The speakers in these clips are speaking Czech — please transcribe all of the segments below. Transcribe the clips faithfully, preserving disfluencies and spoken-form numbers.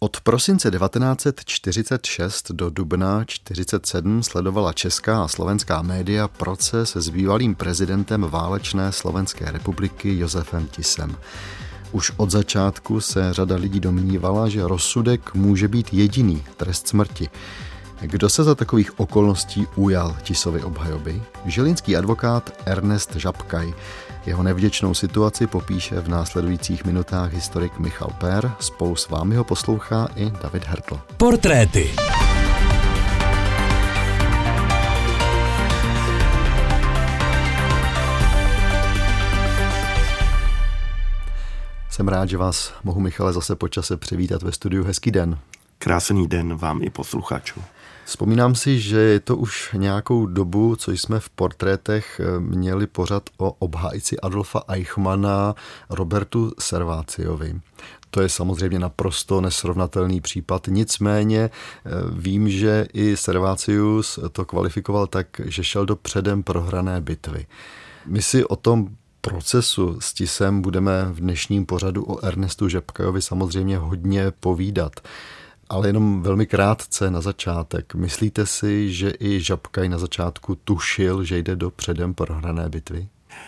Od prosince devatenáct set čtyřicet šest do dubna čtyřicet sedm sledovala česká a slovenská média proces s bývalým prezidentem válečné Slovenské republiky Josefem Tisem. Už od začátku se řada lidí domnívala, že rozsudek může být jediný, trest smrti. Kdo se za takových okolností ujal Tisovy obhajoby? Žilinský advokát Ernest Žabkaj. Jeho nevděčnou situaci popíše v následujících minutách historik Michal Pér. Spolu s vámi ho poslouchá i David Hertl. Portréty. Jsem rád, že vás mohu, Michale, zase po čase přivítat ve studiu. Hezký den. Krásný den vám i posluchačům. Vzpomínám si, že je to už nějakou dobu, co jsme v portrétech měli pořad o obhájci Adolfa Eichmanna Robertu Servaciovi. To je samozřejmě naprosto nesrovnatelný případ, nicméně vím, že i Servacius to kvalifikoval tak, že šel do předem prohrané bitvy. My si o tom procesu s Tisem budeme v dnešním pořadu o Ernestu Žabkajovi samozřejmě hodně povídat. Ale jenom velmi krátce na začátek. Myslíte si, že i Žabkaj na začátku tušil, že jde do předem prohrané bitvy?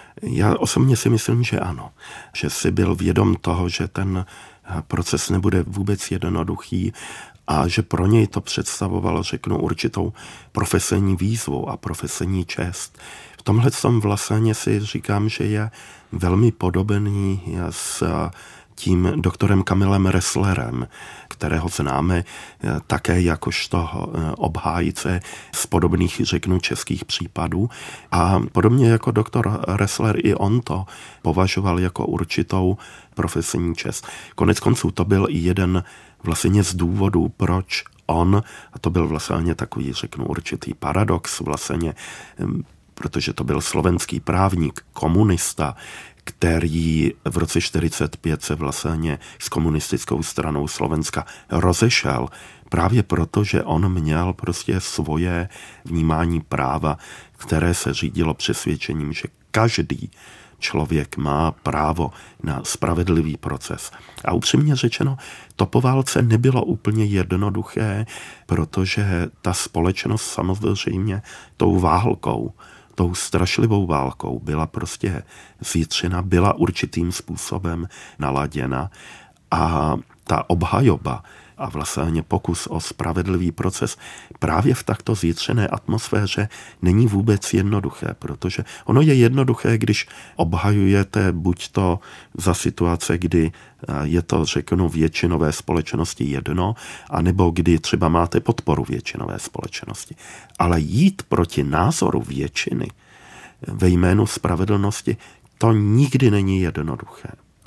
Já osobně si myslím, že ano. Že si byl vědom toho, že ten proces nebude vůbec jednoduchý a že pro něj to představovalo, řeknu, určitou profesní výzvu a profesní čest. V tomhle tom vlastně si říkám, že je velmi podobný s tím doktorem Kamilem Resslerem, kterého známe také jakožto obhájce z podobných, řeknu, českých případů. A podobně jako doktor Ressler, i on to považoval jako určitou profesní čest. Konec konců to byl i jeden vlastně z důvodů, proč on, a to byl vlastně takový, řeknu, určitý paradox vlastně, protože to byl slovenský právník, komunista, který v roce čtyřicet pět se vlastně s komunistickou stranou Slovenska rozešel právě proto, že on měl prostě svoje vnímání práva, které se řídilo přesvědčením, že každý člověk má právo na spravedlivý proces. A upřímně řečeno, to po válce nebylo úplně jednoduché, protože ta společnost samozřejmě tou válkou, tou strašlivou válkou byla prostě zjitřena, byla určitým způsobem naladěna a ta obhajoba a vlastně pokus o spravedlivý proces právě v takto zjitřené atmosféře není vůbec jednoduché, protože ono je jednoduché, když obhajujete buď to za situace, kdy je to, řeknu, většinové společnosti jedno, anebo kdy třeba máte podporu většinové společnosti. Ale jít proti názoru většiny ve jménu spravedlnosti, to nikdy není jednoduché.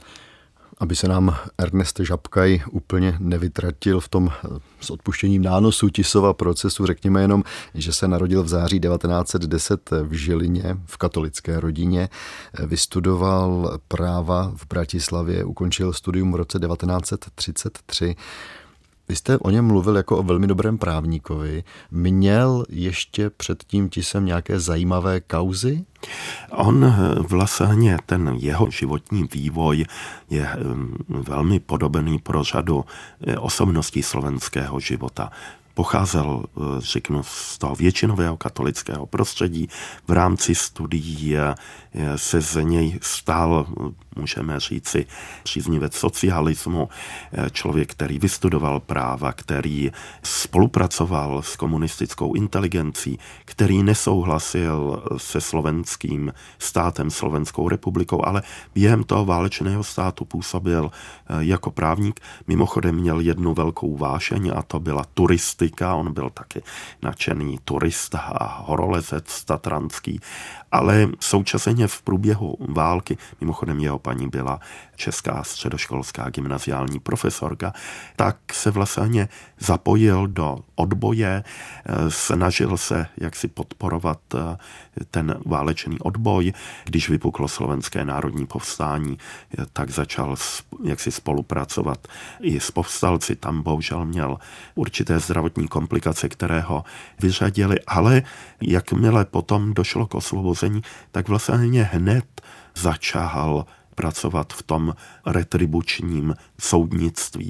Aby se nám Ernest Žabkaj úplně nevytratil v tom s odpuštěním nánosu Tisova procesu, řekněme jenom, že se narodil v září devatenáct set deset v Žilině, v katolické rodině, vystudoval práva v Bratislavě, ukončil studium v roce devatenáct set třicet tři. Vy jste o něm mluvil jako o velmi dobrém právníkovi. Měl ještě před tím Tisem nějaké zajímavé kauzy? On vlastně, ten jeho životní vývoj je velmi podobný pro řadu osobností slovenského života. Pocházel, řeknu, z toho většinového katolického prostředí. V rámci studií se z něj stal, můžeme říci, příznivec socialismu, člověk, který vystudoval práva, který spolupracoval s komunistickou inteligencí, který nesouhlasil se slovenským státem, Slovenskou republikou, ale během toho válečného státu působil jako právník. Mimochodem měl jednu velkou vášeň a to byla turistika. On byl taky nadšený turista a horolezec tatranský, ale současně v průběhu války, mimochodem jeho paní byla česká středoškolská gymnaziální profesorka, tak se vlastně zapojil do odboje, snažil se jaksi podporovat ten válečný odboj. Když vypuklo slovenské národní povstání, tak začal jaksi spolupracovat i s povstalci. Tam bohužel měl určité zdravotní komplikace, které ho vyřadily, ale jakmile potom došlo k osvobození, tak vlastně hned začal pracovat v tom retribučním soudnictví.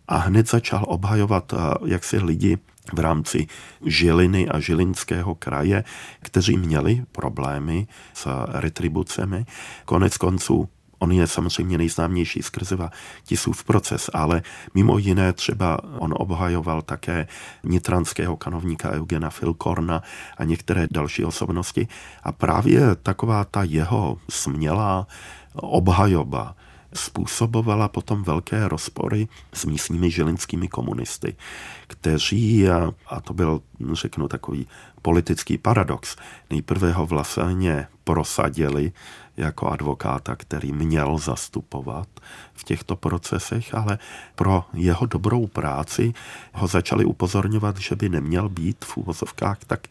a hned začal obhajovat jaksi lidi v rámci Žiliny a Žilinského kraje, kteří měli problémy s retribucemi. Konec konců on je samozřejmě nejznámější skrze Tisův proces, ale mimo jiné třeba on obhajoval také nitranského kanovníka Eugena Filkorna a některé další osobnosti. A právě taková ta jeho smělá obhajoba způsobovala potom velké rozpory s místními žilinskými komunisty, kteří, a to byl, řeknu, takový politický paradox, nejprve ho vlastně prosadili jako advokáta, který měl zastupovat v těchto procesech, ale pro jeho dobrou práci ho začali upozorňovat, že by neměl být v uvozovkách tak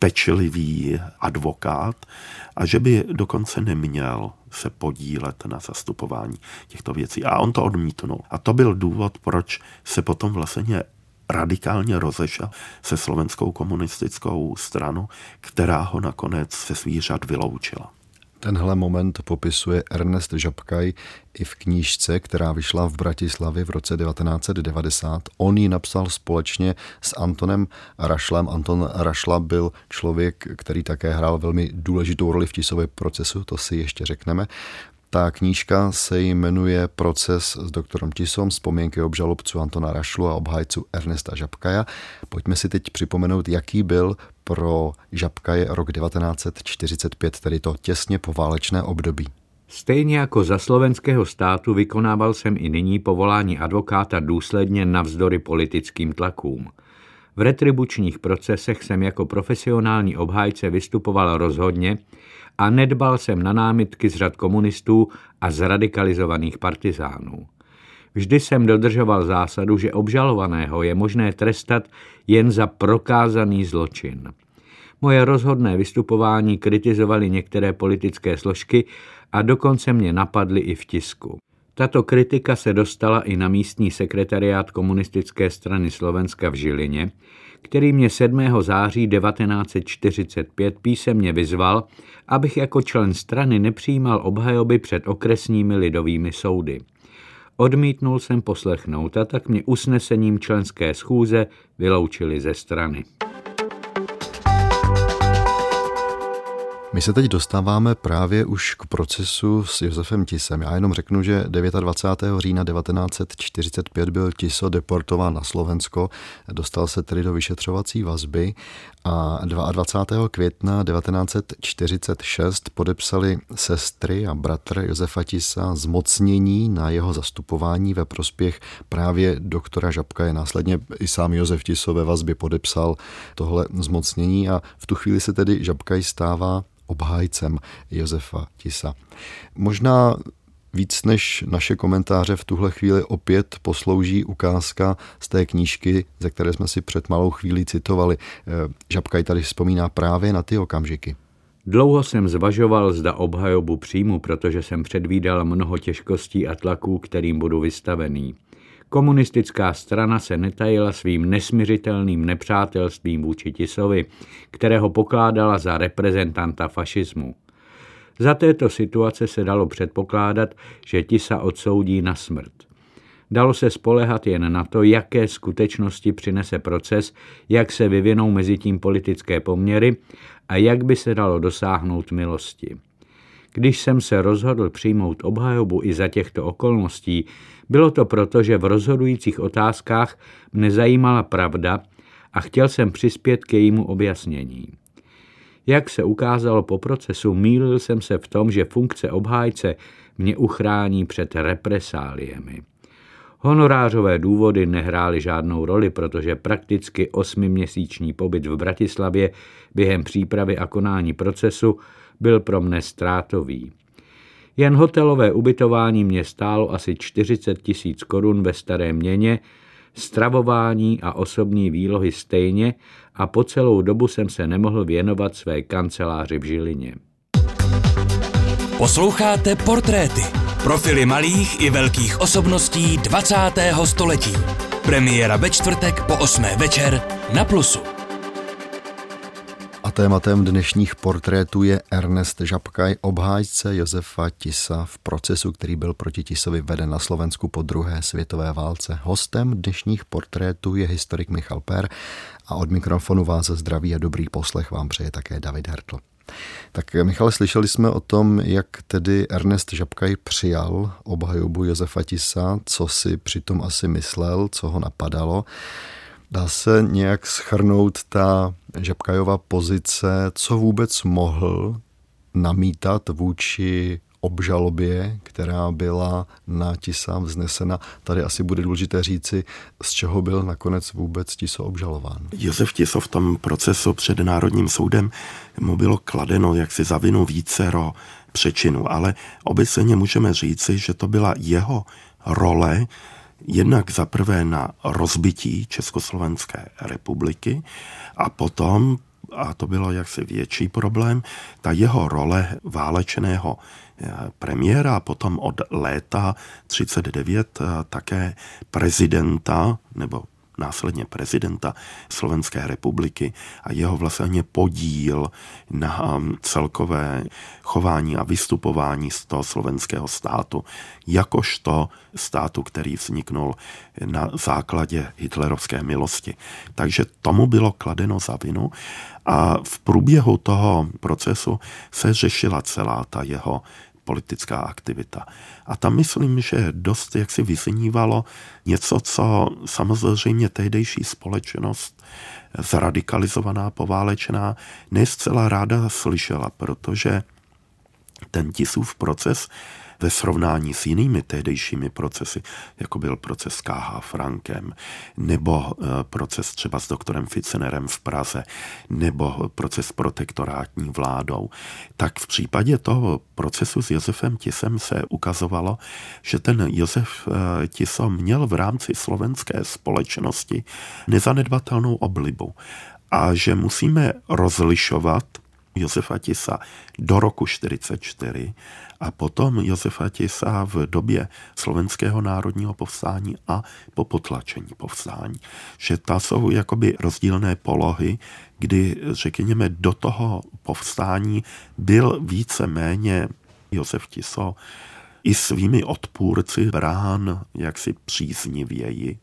pečlivý advokát a že by dokonce neměl se podílet na zastupování těchto věcí. A on to odmítnul. A to byl důvod, proč se potom vlastně radikálně rozešel se slovenskou komunistickou stranou, která ho nakonec se svých řad vyloučila. Tenhle moment popisuje Ernest Žabkaj i v knížce, která vyšla v Bratislavě v roce devatenáct set devadesát. On ji napsal společně s Antonem Rašlem. Anton Rašla byl člověk, který také hrál velmi důležitou roli v Tisově procesu, to si ještě řekneme. Ta knížka se jmenuje Proces s doktorem Tisom, vzpomínky obžalobců Antona Rašlu a obhájců Ernesta Žabkaja. Pojďme si teď připomenout, jaký byl pro Žabkaje rok devatenáct set čtyřicet pět, tedy to těsně poválečné období. Stejně jako za slovenského státu vykonával jsem i nyní povolání advokáta důsledně navzdory politickým tlakům. V retribučních procesech jsem jako profesionální obhájce vystupoval rozhodně a nedbal jsem na námitky z řad komunistů a zradikalizovaných partizánů. Vždy jsem dodržoval zásadu, že obžalovaného je možné trestat jen za prokázaný zločin. Moje rozhodné vystupování kritizovali některé politické složky a dokonce mě napadly i v tisku. Tato kritika se dostala i na místní sekretariát Komunistické strany Slovenska v Žilině, který mě sedmého září devatenáct set čtyřicet pět písemně vyzval, abych jako člen strany nepřijímal obhajoby před okresními lidovými soudy. Odmítnul jsem poslechnout a tak mě usnesením členské schůze vyloučili ze strany. My se teď dostáváme právě už k procesu s Josefem Tisem. Já jenom řeknu, že dvacátého devátého října devatenáct set čtyřicet pět byl Tiso deportován na Slovensko, dostal se tedy do vyšetřovací vazby a dvacátého druhého května devatenáct set čtyřicet šest podepsali sestry a bratr Josefa Tisa zmocnění na jeho zastupování ve prospěch právě doktora Žabkaje. Následně i sám Josef Tiso ve vazbě podepsal tohle zmocnění a v tu chvíli se tedy Žabkaj stává obhájcem Josefa Tisa. Možná víc než naše komentáře v tuhle chvíli opět poslouží ukázka z té knížky, ze které jsme si před malou chvílí citovali. Žabkaj tady vzpomíná právě na ty okamžiky. Dlouho jsem zvažoval, zda obhajobu přijmu, protože jsem předvídal mnoho těžkostí a tlaků, kterým budu vystavený. Komunistická strana se netajila svým nesmiřitelným nepřátelstvím vůči Tisovi, kterého pokládala za reprezentanta fašismu. Za této situace se dalo předpokládat, že Tisa odsoudí na smrt. Dalo se spoléhat jen na to, jaké skutečnosti přinese proces, jak se vyvinou mezi tím politické poměry a jak by se dalo dosáhnout milosti. Když jsem se rozhodl přijmout obhajobu i za těchto okolností, bylo to proto, že v rozhodujících otázkách mne zajímala pravda a chtěl jsem přispět k jejímu objasnění. Jak se ukázalo po procesu, mýlil jsem se v tom, že funkce obhájce mě uchrání před represáliemi. Honorářové důvody nehrály žádnou roli, protože prakticky osmiměsíční pobyt v Bratislavě během přípravy a konání procesu byl pro mne ztrátový. Jen hotelové ubytování mě stálo asi čtyřicet tisíc korun ve staré měně, stravování a osobní výlohy stejně a po celou dobu jsem se nemohl věnovat své kanceláři v Žilině. Posloucháte Portréty. Profily malých i velkých osobností dvacátého století. Premiéra ve čtvrtek po osmé večer na Plusu. A tématem dnešních portrétů je Ernest Žabkaj, obhájce Josefa Tisa v procesu, který byl proti Tisovi veden na Slovensku po druhé světové válce. Hostem dnešních portrétů je historik Michal Per a od mikrofonu vás zdraví a dobrý poslech vám přeje také David Hertl. Tak Michale, slyšeli jsme o tom, jak tedy Ernest Žabkaj přijal obhajobu Josefa Tisa, co si přitom asi myslel, co ho napadalo. Dá se nějak shrnout ta Žabkajova pozice, co vůbec mohl namítat vůči obžalobě, která byla na Tisa vznesena. Tady asi bude důležité říci, z čeho byl nakonec vůbec Tiso obžalován. Josef Tiso v tom procesu před Národním soudem mu bylo kladeno jaksi za vinu vícero přečinů, ale obecně můžeme říci, že to byla jeho role jednak zaprvé na rozbití Československé republiky a potom, a to bylo jaksi větší problém, ta jeho role válečného premiéra a potom od léta třicet devět také prezidenta nebo následně prezidenta Slovenské republiky a jeho vlastně podíl na celkové chování a vystupování z toho slovenského státu, jakožto státu, který vzniknul na základě hitlerovské milosti. Takže tomu bylo kladeno za vinu a v průběhu toho procesu se řešila celá ta jeho politická aktivita. A tam myslím, že dost jaksi vyznívalo něco, co samozřejmě tehdejší společnost zradikalizovaná, poválečná, ne zcela ráda slyšela, protože ten Tisův proces ve srovnání s jinými tehdejšími procesy, jako byl proces s K H Frankem, nebo proces třeba s doktorem Fitznerem v Praze, nebo proces s protektorátní vládou, tak v případě toho procesu s Josefem Tisem se ukazovalo, že ten Josef Tiso měl v rámci slovenské společnosti nezanedbatelnou oblibu a že musíme rozlišovat Josefa Tisa do roku čtyřicet čtyři a potom Josefa Tisa v době slovenského národního povstání a po potlačení povstání. Že ta jsou jakoby rozdílné polohy, kdy řekněme do toho povstání byl víceméně Josef Tiso i svými odpůrci brán jaksi příznivěji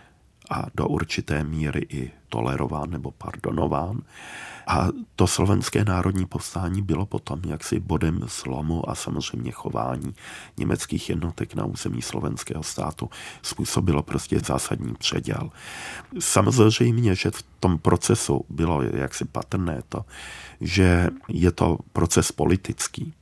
a do určité míry i tolerován nebo pardonován. A to slovenské národní povstání bylo potom jaksi bodem zlomu a samozřejmě chování německých jednotek na území slovenského státu způsobilo prostě zásadní předěl. Samozřejmě, že v tom procesu bylo jaksi patrné to, že je to proces politický,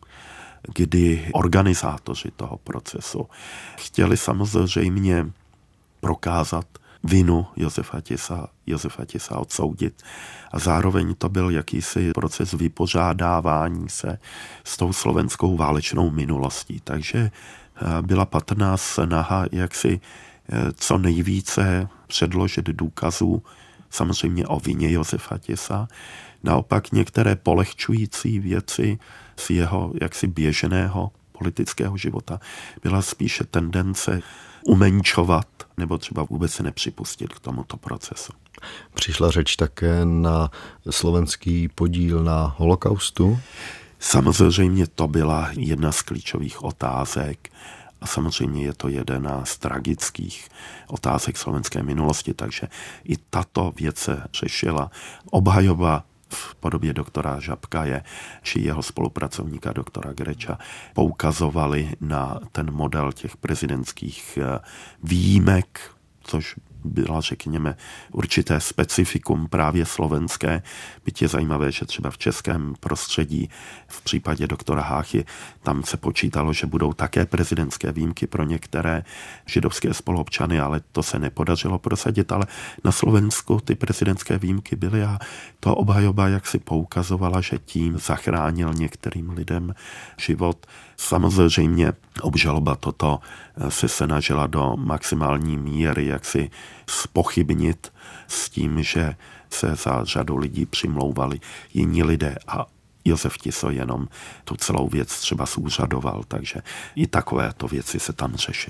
kdy organizátoři toho procesu chtěli samozřejmě prokázat vinu Josefa Tisa, Josefa Tisa odsoudit. A zároveň to byl jakýsi proces vypořádávání se s tou slovenskou válečnou minulostí. Takže byla patrná snaha jaksi co nejvíce předložit důkazů samozřejmě o vině Josefa Tisa. Naopak některé polehčující věci z jeho jaksi běžného politického života byla spíše tendence umenčovat nebo třeba vůbec se nepřipustit k tomuto procesu. Přišla řeč také na slovenský podíl na holokaustu? Samozřejmě to byla jedna z klíčových otázek a samozřejmě je to jedna z tragických otázek slovenské minulosti, takže i tato věc se řešila. Obhajoba v podobě doktora Žabkaje či jeho spolupracovníka doktora Greča poukazovali na ten model těch prezidentských výjimek, což byla, řekněme, určité specifikum právě slovenské. Byť je zajímavé, že třeba v českém prostředí v případě doktora Háchy tam se počítalo, že budou také prezidentské výjimky pro některé židovské spoluobčany, ale to se nepodařilo prosadit, ale na Slovensku ty prezidentské výjimky byly a to obhajoba jaksi poukazovala, že tím zachránil některým lidem život. Samozřejmě obžaloba toto se snažila do maximální míry jaksi zpochybnit s tím, že se za řadu lidí přimlouvali jiní lidé a Josef Tiso jenom tu celou věc třeba zúřadoval, takže i takovéto věci se tam řešily.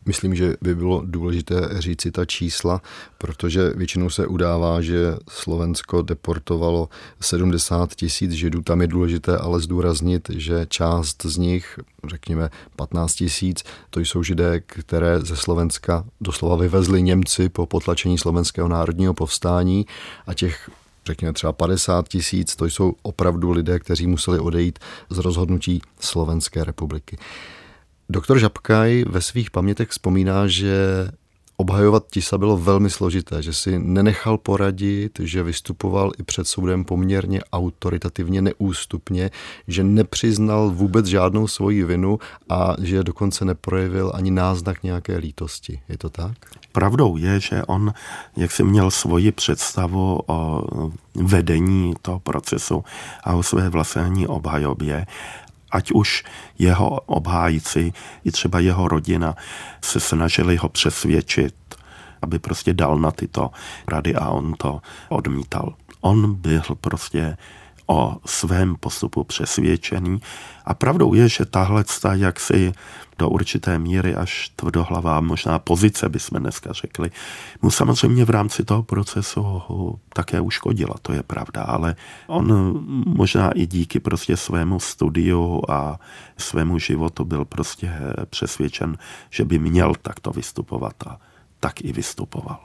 Myslím, že by bylo důležité říci ta čísla, protože většinou se udává, že Slovensko deportovalo sedmdesát tisíc Židů. Tam je důležité ale zdůraznit, že část z nich, řekněme patnáct tisíc, to jsou Židé, které ze Slovenska doslova vyvezli Němci po potlačení slovenského národního povstání, a těch řekněme třeba padesát tisíc, to jsou opravdu lidé, kteří museli odejít z rozhodnutí Slovenské republiky. Doktor Žabkaj ve svých pamětech vzpomíná, že obhajovat Tisa bylo velmi složité, že si nenechal poradit, že vystupoval i před soudem poměrně autoritativně, neústupně, že nepřiznal vůbec žádnou svoji vinu a že dokonce neprojevil ani náznak nějaké lítosti. Je to tak? Pravdou je, že on jaksi měl svoji představu o vedení toho procesu a o své vlastní obhajobě. Ať už jeho obhájci, i třeba jeho rodina se snažili ho přesvědčit, aby prostě dal na tyto rady, a on to odmítal. On byl prostě o svém postupu přesvědčený a pravdou je, že tahle jaksi do určité míry až tvrdohlavá možná pozice, bychom dneska řekli, mu samozřejmě v rámci toho procesu také uškodila, to je pravda, ale on možná i díky prostě svému studiu a svému životu byl prostě přesvědčen, že by měl takto vystupovat, a tak i vystupoval.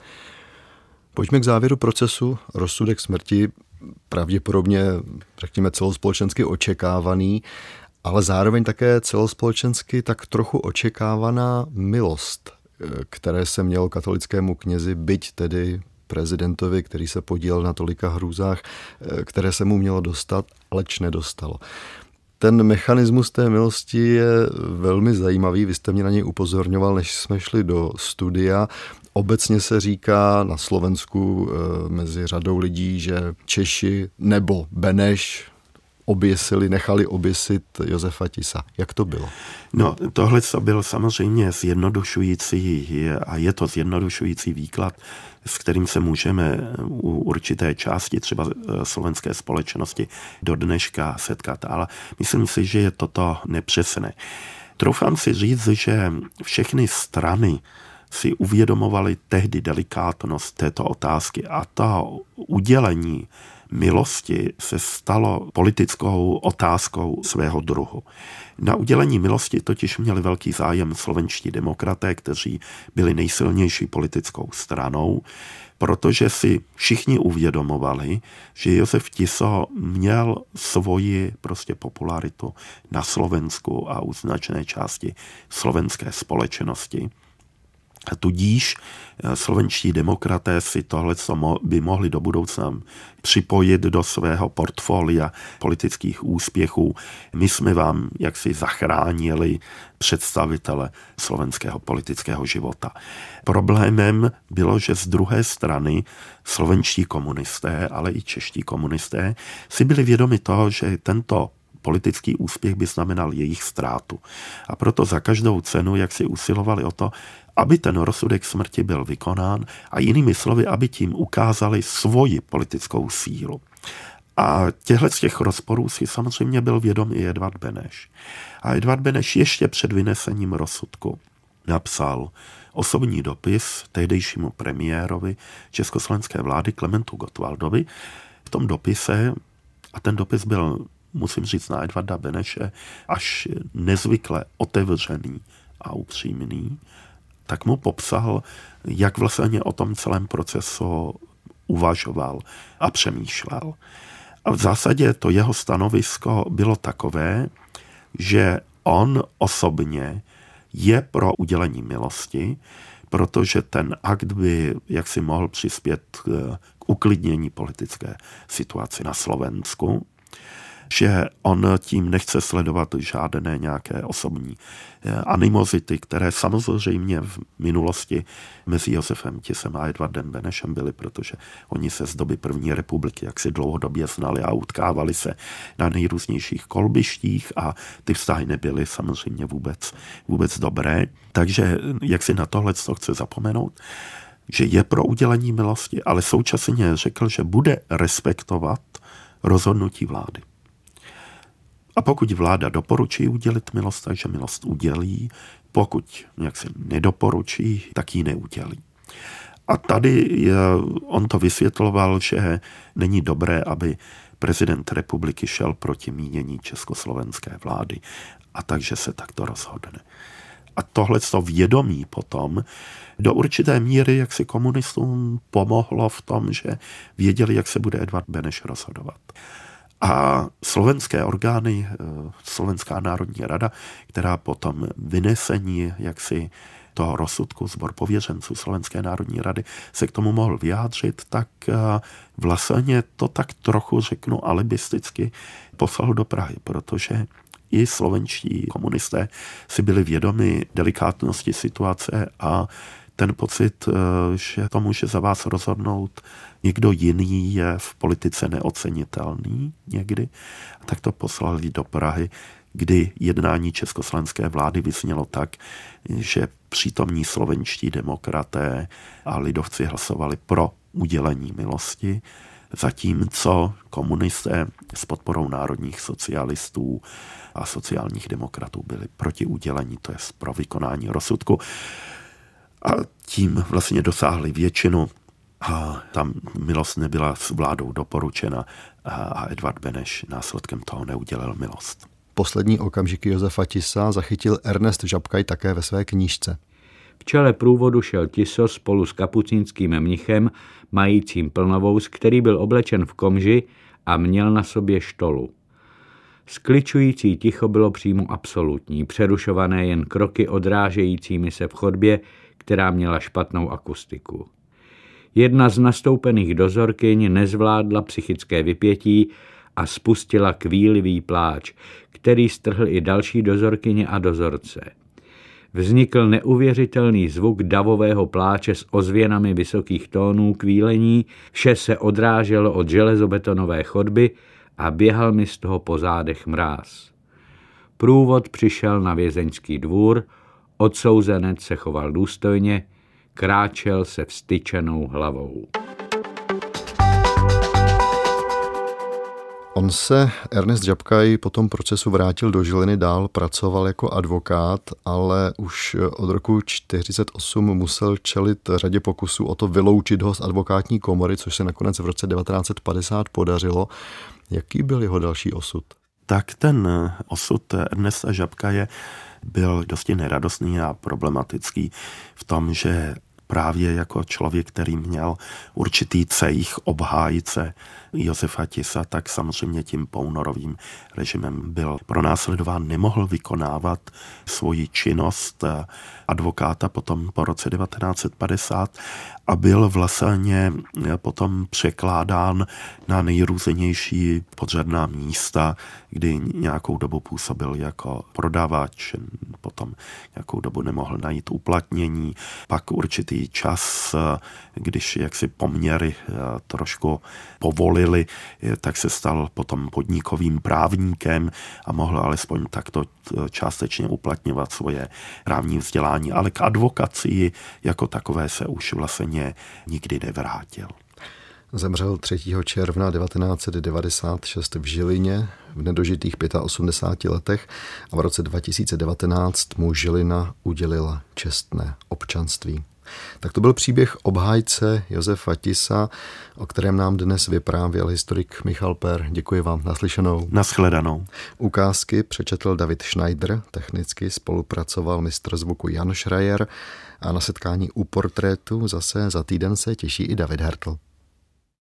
Pojďme k závěru procesu. Rozsudek smrti, pravděpodobně, řekněme, celospolečensky očekávaný, ale zároveň také celospolečensky tak trochu očekávaná milost, které se mělo katolickému knězi, byť tedy prezidentovi, který se podílel na tolika hrůzách, které se mu mělo dostat, leč nedostalo. Ten mechanismus té milosti je velmi zajímavý, vy jste mě na něj upozorňoval, než jsme šli do studia. Obecně se říká na Slovensku mezi řadou lidí, že Češi nebo Beneš oběsili, nechali oběsit Josefa Tisa. Jak to bylo? No, tohle byl samozřejmě zjednodušující a je to zjednodušující výklad, s kterým se můžeme u určité části třeba slovenské společnosti do dneška setkat, ale myslím si, že je toto nepřesné. Troufám si říct, že všechny strany si uvědomovali tehdy delikátnost této otázky a to udělení milosti se stalo politickou otázkou svého druhu. Na udělení milosti totiž měli velký zájem slovenští demokraté, kteří byli nejsilnější politickou stranou, protože si všichni uvědomovali, že Josef Tiso měl svoji prostě popularitu na Slovensku a u značné části slovenské společnosti. A tudíž slovenští demokraté si tohle by mohli do budoucna připojit do svého portfolia politických úspěchů. My jsme vám jaksi zachránili představitele slovenského politického života. Problémem bylo, že z druhé strany slovenští komunisté, ale i čeští komunisté si byli vědomi toho, že tento politický úspěch by znamenal jejich ztrátu. A proto za každou cenu, jak si usilovali o to, aby ten rozsudek smrti byl vykonán a jinými slovy, aby tím ukázali svoji politickou sílu. A těchto z těch rozporů si samozřejmě byl vědom i Edvard Beneš. A Edvard Beneš ještě před vynesením rozsudku napsal osobní dopis tehdejšímu premiérovi československé vlády Klementu Gottwaldovi. V tom dopise, a ten dopis byl, musím říct, na Edvarda Beneše až nezvykle otevřený a upřímný, tak mu popsal, jak vlastně o tom celém procesu uvažoval a přemýšlel. A v zásadě to jeho stanovisko bylo takové, že on osobně je pro udělení milosti, protože ten akt by jaksi mohl přispět k uklidnění politické situaci na Slovensku, že on tím nechce sledovat žádné nějaké osobní animozity, které samozřejmě v minulosti mezi Josefem Tisem a Edvardem Benešem byly, protože oni se z doby první republiky jaksi dlouhodobě znali a utkávali se na nejrůznějších kolbištích a ty vztahy nebyly samozřejmě vůbec, vůbec dobré. Takže jak si na tohle to chce zapomenout, že je pro udělení milosti, ale současně řekl, že bude respektovat rozhodnutí vlády. A pokud vláda doporučí udělit milost, takže milost udělí. Pokud jaksi nedoporučí, tak ji neudělí. A tady je, on to vysvětloval, že není dobré, aby prezident republiky šel proti mínění československé vlády a takže se takto rozhodne. A tohle to vědomí potom do určité míry, jak si komunistům pomohlo v tom, že věděli, jak se bude Edvard Beneš rozhodovat. A slovenské orgány, Slovenská národní rada, která potom vynesení jaksi toho rozsudku, sbor pověřenců Slovenské národní rady se k tomu mohl vyjádřit, tak vlastně to tak trochu, řeknu, alibisticky poslal do Prahy, protože i slovenští komunisté si byli vědomi delikátnosti situace a ten pocit, že to může za vás rozhodnout někdo jiný, je v politice neocenitelný někdy. Tak to poslali do Prahy, kdy jednání československé vlády vyznělo tak, že přítomní slovenští demokraté a lidovci hlasovali pro udělení milosti, zatímco komunisté s podporou národních socialistů a sociálních demokratů byli proti udělení, to je pro vykonání rozsudku. A tím vlastně dosáhli většinu a tam milost nebyla s vládou doporučena a Edvard Beneš následkem toho neudělil milost. Poslední okamžiky Josefa Tisa zachytil Ernest Žabkaj také ve své knížce. V čele průvodu šel Tiso spolu s kapucínským mnichem, majícím plnovous, který byl oblečen v komži a měl na sobě štolu. Skličující ticho bylo přímo absolutní, přerušované jen kroky odrážejícími se v chodbě, která měla špatnou akustiku. Jedna z nastoupených dozorkyň nezvládla psychické vypětí a spustila kvílivý pláč, který strhl i další dozorkyně a dozorce. Vznikl neuvěřitelný zvuk davového pláče s ozvěnami vysokých tónů kvílení, vše se odráželo od železobetonové chodby a běhal mi z toho po zádech mráz. Průvod přišel na vězeňský dvůr, odsouzenec se choval důstojně, kráčel se vztyčenou hlavou. On se, Ernest Žabkaj, po tom procesu vrátil do Žiliny, dál pracoval jako advokát, ale už od roku čtyřicet osm musel čelit řadě pokusů o to vyloučit ho z advokátní komory, což se nakonec v roce devatenáct set padesát podařilo. Jaký byl jeho další osud? Tak ten osud Ernesta Žabkaje byl dosti neradostný a problematický v tom, že právě jako člověk, který měl určitý cejch obhájce Josefa Tisa, tak samozřejmě tím poúnorovým režimem byl pronásledován, nemohl vykonávat svoji činnost advokáta potom po roce devatenáct set padesát a byl vlastně potom překládán na nejrůznější podřadná místa, kdy nějakou dobu působil jako prodavač, potom nějakou dobu nemohl najít uplatnění, pak určitý čas, když jaksi poměry trošku povolili, tak se stal potom podnikovým právníkem a mohl alespoň takto částečně uplatňovat svoje právní vzdělání, ale k advokacii jako takové se už vlastně nikdy nevrátil. Zemřel třetího června devatenáct set devadesát šest v Žilině v nedožitých osmdesáti pěti letech a v roce dva tisíce devatenáct mu Žilina udělila čestné občanství. Tak to byl příběh obhájce Josefa Tisa, o kterém nám dnes vyprávěl historik Michal Per. Děkuji vám, naslyšenou. Nashledanou. Ukázky přečetl David Schneider, technicky spolupracoval mistr zvuku Jan Schreier a na setkání u portrétu zase za týden se těší i David Hertl.